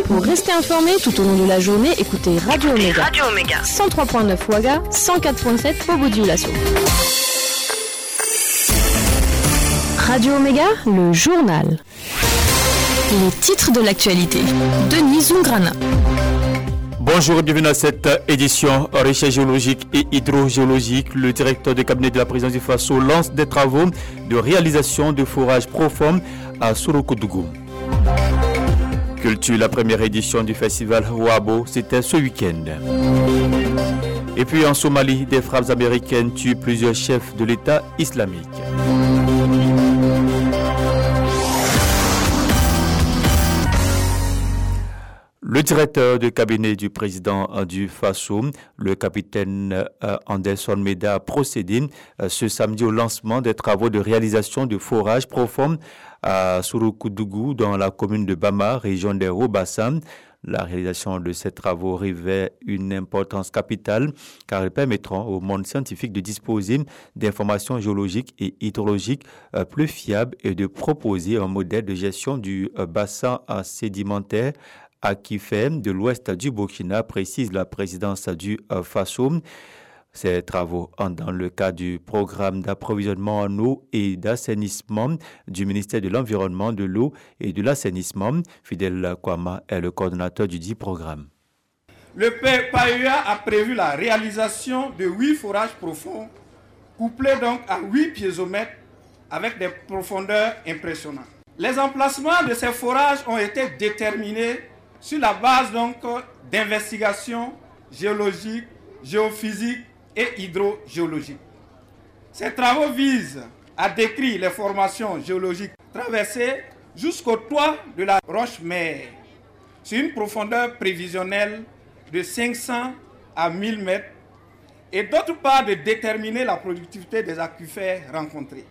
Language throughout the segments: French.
Pour rester informé tout au long de la journée, écoutez Radio Omega. 103.9 Ouaga, 104.7 Bobo-Dioulasso. Radio Omega, le journal. Les titres de l'actualité. Denis Zungrana. Bonjour, bienvenue à cette édition recherche géologique et hydrogéologique. Le directeur de cabinet de la présidence du Faso lance des travaux de réalisation de forages profonds à Surukudougou. Culture, la première édition du festival Wabo, c'était ce week-end. Et puis en Somalie, des frappes américaines tuent plusieurs chefs de l'État islamique. Le directeur de cabinet du président du Faso, le capitaine Anderson Meda, a procédé ce samedi au lancement des travaux de réalisation de forages profonds à Surukudougou dans la commune de Bama, région des Hauts-Bassins. La réalisation de ces travaux revêt une importance capitale car ils permettront au monde scientifique de disposer d'informations géologiques et hydrologiques plus fiables et de proposer un modèle de gestion du bassin sédimentaire à Kifem de l'ouest du Burkina, précise la présidence du Faso. Ces travaux entrent dans le cadre du programme d'approvisionnement en eau et d'assainissement du ministère de l'Environnement, de l'eau et de l'assainissement. Fidel Kwama est le coordonnateur du dit programme. Le PAEA a prévu la réalisation de 8 forages profonds, couplés donc à 8 piézomètres avec des profondeurs impressionnantes. Les emplacements de ces forages ont été déterminés sur la base donc d'investigations géologiques, géophysiques et hydrogéologiques. Ces travaux visent à décrire les formations géologiques traversées jusqu'au toit de la roche-mère sur une profondeur prévisionnelle de 500 à 1000 mètres et d'autre part de déterminer la productivité des aquifères rencontrés.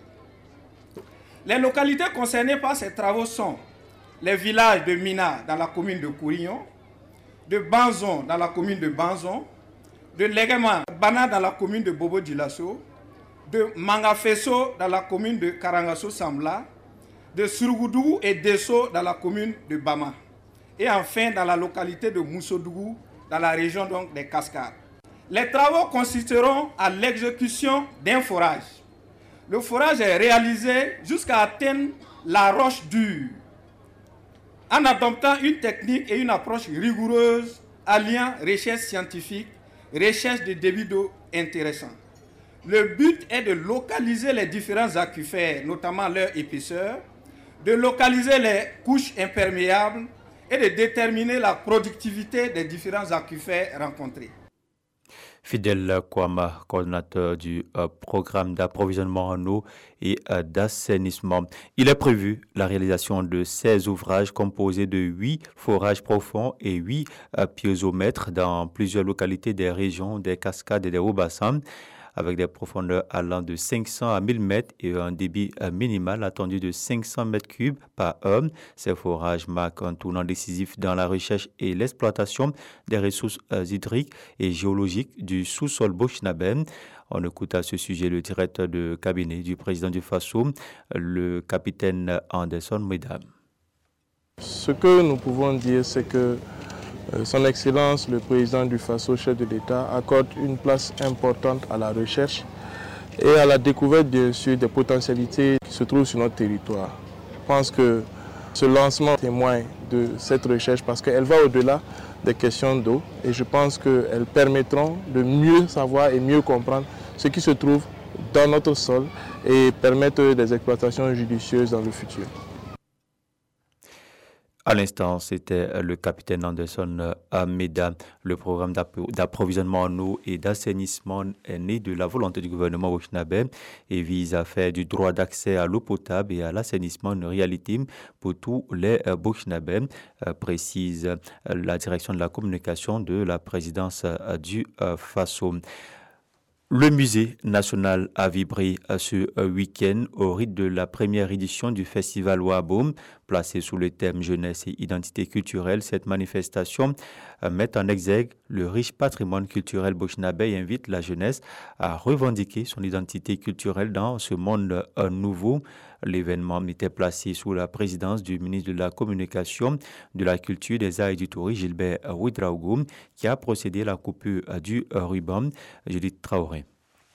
Les localités concernées par ces travaux sont les villages de Mina dans la commune de Kourignon, de Banzon dans la commune de Banzon, de Legema Bana dans la commune de Bobo-Dioulasso, de Mangafesso dans la commune de Karangasso-Sambla, de Surukudougou et Desso dans la commune de Bama, et enfin dans la localité de Moussodougou dans la région donc des Cascades. Les travaux consisteront à l'exécution d'un forage. Le forage est réalisé jusqu'à atteindre la roche dure, en adoptant une technique et une approche rigoureuse alliant recherche scientifique, recherche de débit d'eau intéressant. Le but est de localiser les différents aquifères, notamment leur épaisseur, de localiser les couches imperméables et de déterminer la productivité des différents aquifères rencontrés. Fidel Kwama, coordinateur du programme d'approvisionnement en eau et d'assainissement. Il est prévu la réalisation de 16 ouvrages composés de 8 forages profonds et 8 piézomètres dans plusieurs localités des régions des Cascades et des Hauts-Bassins, avec des profondeurs allant de 500 à 1000 mètres et un débit minimal attendu de 500 mètres cubes par heure. Ces forages marquent un tournant décisif dans la recherche et l'exploitation des ressources hydriques et géologiques du sous-sol burkinabé. On écoute à ce sujet le directeur de cabinet du président du Faso, le capitaine Anderson Meda. Ce que nous pouvons dire, c'est que Son Excellence, le président du Faso, chef de l'État, accorde une place importante à la recherche et à la découverte, bien sûr, des potentialités qui se trouvent sur notre territoire. Je pense que ce lancement témoigne de cette recherche parce qu'elle va au-delà des questions d'eau et je pense qu'elles permettront de mieux savoir et mieux comprendre ce qui se trouve dans notre sol et permettre des exploitations judicieuses dans le futur. À l'instant, c'était le capitaine Anderson Meda. Le programme d'approvisionnement en eau et d'assainissement est né de la volonté du gouvernement burkinabé et vise à faire du droit d'accès à l'eau potable et à l'assainissement une réalité pour tous les burkinabés, précise la direction de la communication de la présidence du Faso. Le musée national a vibré ce week-end au rythme de la première édition du festival Wabo. Placée sous le thème jeunesse et identité culturelle, cette manifestation met en exergue le riche patrimoine culturel burkinabé et invite la jeunesse à revendiquer son identité culturelle dans ce monde nouveau. L'événement était placé sous la présidence du ministre de la Communication, de la Culture, des Arts et du Tourisme, Gilbert Ouedraogo, qui a procédé à la coupure du ruban. Judith Traoré.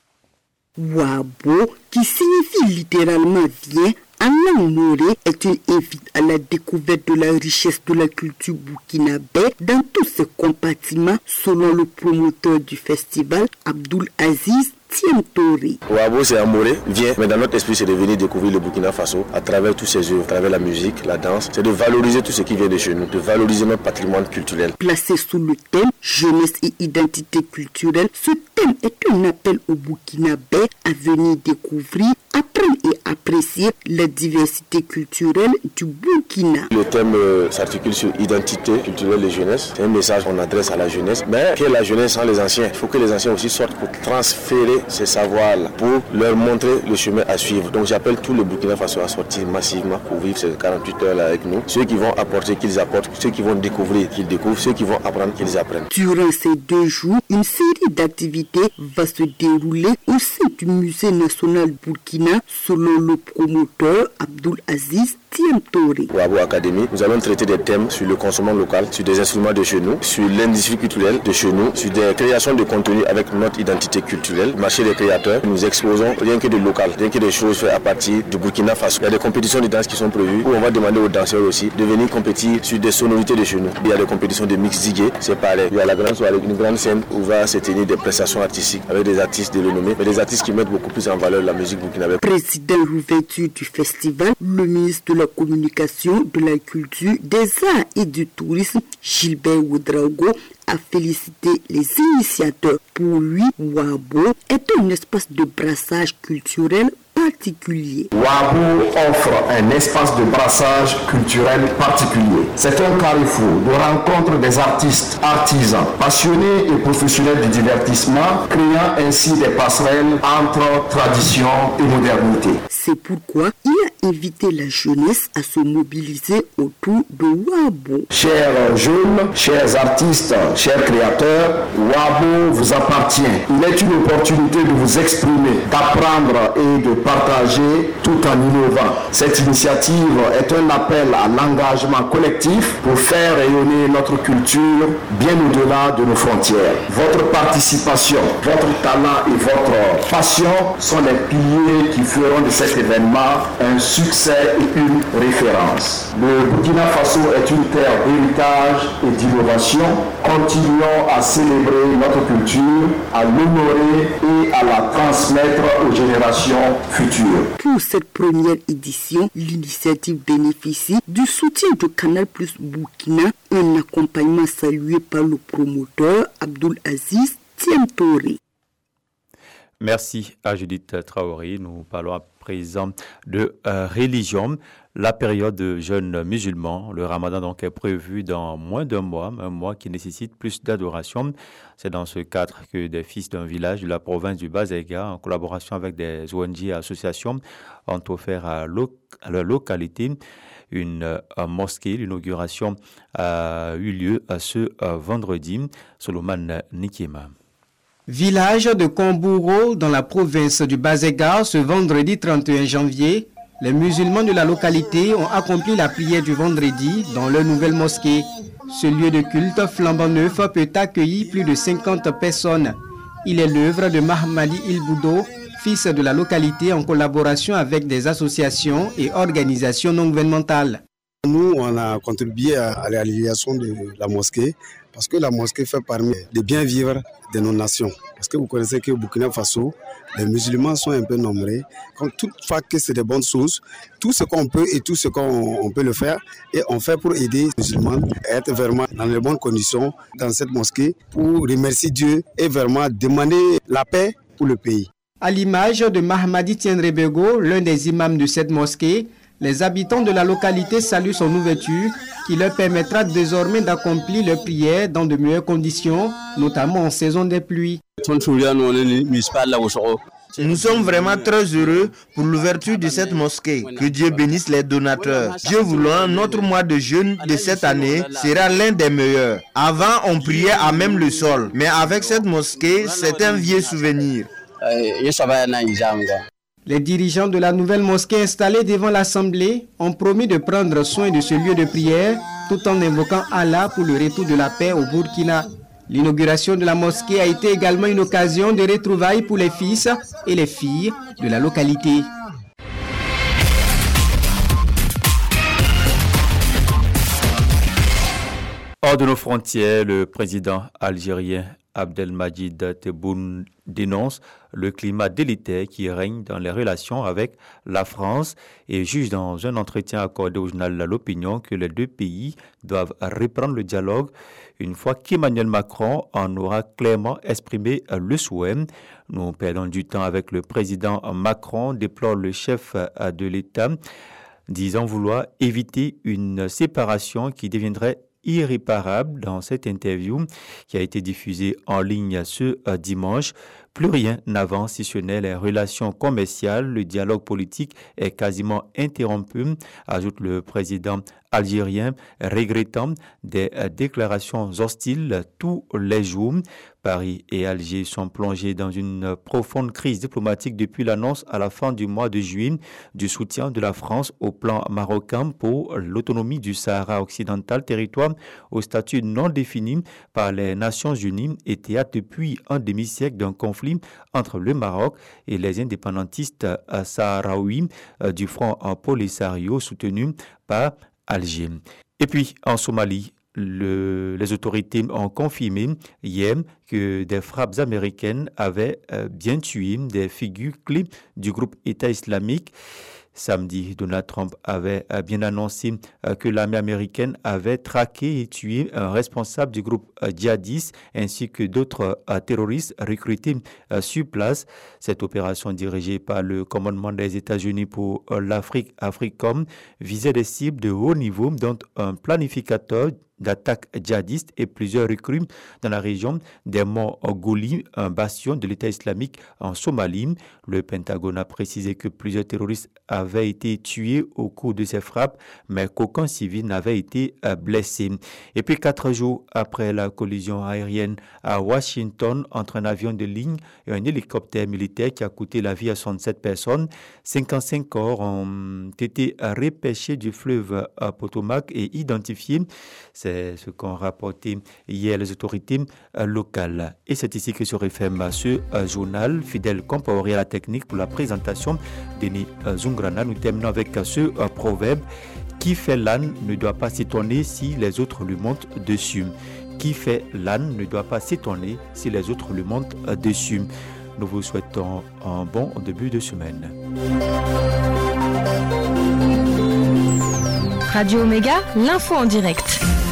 Wabo, qui signifie littéralement vient, en langue morée, est une invite à la découverte de la richesse de la culture burkinabé dans tous ses compartiments, selon le promoteur du festival, Abdoul Aziz Tiemtori. Wabo, c'est amoureux, vient, mais dans notre esprit, c'est de venir découvrir le Burkina Faso à travers tous ses œuvres, à travers la musique, la danse. C'est de valoriser tout ce qui vient de chez nous, de valoriser notre patrimoine culturel. Placé sous le thème jeunesse et identité culturelle, ce thème est un appel au Burkinabé à venir découvrir, apprendre et apprécier la diversité culturelle du Burkina. Le thème s'articule sur identité culturelle et jeunesse. C'est un message qu'on adresse à la jeunesse, mais que la jeunesse sans les anciens. Il faut que les anciens aussi sortent pour transférer ces savoirs-là, pour leur montrer le chemin à suivre. Donc j'appelle tous les Burkina Faso à sortir massivement pour vivre ces 48 heures-là avec nous. Ceux qui vont apporter, qu'ils apportent. Ceux qui vont découvrir, qu'ils découvrent. Ceux qui vont apprendre, qu'ils apprennent. Durant ces 2 jours, une série d'activités va se dérouler au sein du Musée national Burkina, selon le promoteur Abdoul Aziz Tiemtori. Wabo Academy, nous allons traiter des thèmes sur le consommation local, sur des instruments de chez nous, sur l'industrie culturelle de chez nous, sur des créations de contenu avec notre identité culturelle, marché des créateurs. Nous exposons rien que de local, rien que des choses faites à partir du Burkina Faso. Il y a des compétitions de danse qui sont prévues où on va demander aux danseurs aussi de venir compétir sur des sonorités de chez nous. Il y a des compétitions de mix digué, c'est pareil. Il y a la grande soirée, une grande scène où va se tenir des prestations artistiques avec des artistes de renommée, mais des artistes qui mettent beaucoup plus en valeur la musique burkinabé. Président l'ouverture du festival, le ministre de la Communication, de la Culture, des Arts et du Tourisme, Gilbert Ouedraogo, a félicité les initiateurs. Pour lui, Wabo est un espace de brassage culturel particulier. Wabo offre un espace de brassage culturel particulier. C'est un carrefour de rencontre des artistes, artisans, passionnés et professionnels du divertissement, créant ainsi des passerelles entre tradition et modernité. C'est pourquoi il a invité la jeunesse à se mobiliser autour de Wabo. Chers jeunes, chers artistes, chers créateurs, Wabo vous appartient. Il est une opportunité de vous exprimer, d'apprendre et de partager tout en innovant. Cette initiative est un appel à l'engagement collectif pour faire rayonner notre culture bien au-delà de nos frontières. Votre participation, votre talent et votre passion sont les piliers qui feront de cet événement un succès et une référence. Le Burkina Faso est une terre d'héritage et d'innovation. Continuons à célébrer notre culture, à l'honorer et à la transmettre aux générations futures. Pour cette première édition, l'initiative bénéficie du soutien de Canal+ Burkina, un accompagnement salué par le promoteur Abdoul Aziz Tiemtori. Merci à Judith Traoré. Nous parlons à présent de religion. La période de jeûne musulman, le ramadan donc est prévu dans moins d'un mois, un mois qui nécessite plus d'adoration. C'est dans ce cadre que des fils d'un village de la province du Bas-Aïga, en collaboration avec des ONG et associations, ont offert à leur localité une mosquée. L'inauguration a eu lieu ce vendredi. Solomon Nikema. Village de Kombouro dans la province du Bas-Aïga, ce vendredi 31 janvier, les musulmans de la localité ont accompli la prière du vendredi dans leur nouvelle mosquée. Ce lieu de culte flambant neuf peut accueillir plus de 50 personnes. Il est l'œuvre de Mahmadi Il-Boudo, fils de la localité en collaboration avec des associations et organisations non gouvernementales. Nous, on a contribué à la réalisation de la mosquée parce que la mosquée fait parmi les bien vivre de nos nations. Parce que vous connaissez qu'au Burkina Faso, les musulmans sont un peu nombreux. Comme toutefois que c'est des bonnes choses, tout ce qu'on peut et tout ce qu'on peut le faire, et on fait pour aider les musulmans à être vraiment dans les bonnes conditions dans cette mosquée pour remercier Dieu et vraiment demander la paix pour le pays. À l'image de Mahmadi Tienrebego, l'un des imams de cette mosquée, les habitants de la localité saluent son ouverture qui leur permettra désormais d'accomplir leurs prières dans de meilleures conditions, notamment en saison des pluies. Nous sommes vraiment très heureux pour l'ouverture de cette mosquée. Que Dieu bénisse les donateurs. Dieu voulant, notre mois de jeûne de cette année sera l'un des meilleurs. Avant, on priait à même le sol. Mais avec cette mosquée, c'est un vieux souvenir. Les dirigeants de la nouvelle mosquée installée devant l'Assemblée ont promis de prendre soin de ce lieu de prière tout en invoquant Allah pour le retour de la paix au Burkina. L'inauguration de la mosquée a été également une occasion de retrouvailles pour les fils et les filles de la localité. Hors de nos frontières, le président algérien Abdelmadjid Tebboune dénonce le climat délétère qui règne dans les relations avec la France et juge dans un entretien accordé au journal L'Opinion que les deux pays doivent reprendre le dialogue une fois qu'Emmanuel Macron en aura clairement exprimé le souhait. Nous perdons du temps avec le président Macron, déplore le chef de l'État, disant vouloir éviter une séparation qui deviendrait irréparable. Dans cette interview qui a été diffusée en ligne ce dimanche. Plus rien n'avance si ce n'est les relations commerciales. Le dialogue politique est quasiment interrompu, ajoute le président algérien, regrettant des déclarations hostiles tous les jours. Paris et Alger sont plongés dans une profonde crise diplomatique depuis l'annonce à la fin du mois de juillet du soutien de la France au plan marocain pour l'autonomie du Sahara occidental, territoire au statut non défini par les Nations Unies et théâtre depuis un demi-siècle d'un conflit entre le Maroc et les indépendantistes sahraouis du Front Polisario soutenu par Alger. Et puis en Somalie, les autorités ont confirmé hier que des frappes américaines avaient bien tué des figures clés du groupe État islamique. Samedi, Donald Trump avait bien annoncé que l'armée américaine avait traqué et tué un responsable du groupe djihadiste ainsi que d'autres terroristes recrutés sur place. Cette opération dirigée par le commandement des États-Unis pour l'Afrique, AFRICOM, visait des cibles de haut niveau, dont un planificateur d'attaques djihadistes et plusieurs recrues dans la région des monts Goli, un bastion de l'État islamique en Somalie. Le Pentagone a précisé que plusieurs terroristes avaient été tués au cours de ces frappes, mais qu'aucun civil n'avait été blessé. Et puis 4 jours après la collision aérienne à Washington entre un avion de ligne et un hélicoptère militaire qui a coûté la vie à 67 personnes, 55 corps ont été repêchés du fleuve Potomac et identifiés. C'est ce qu'ont rapporté hier les autorités locales. Et c'est ici que se referme ce journal. Fidèle Compaoré à la technique pour la présentation, Denis Zungrana. Nous terminons avec ce proverbe. Qui fait l'âne ne doit pas s'étonner si les autres lui montent dessus. Qui fait l'âne ne doit pas s'étonner si les autres lui montent dessus. Nous vous souhaitons un bon début de semaine. Radio Omega, l'info en direct.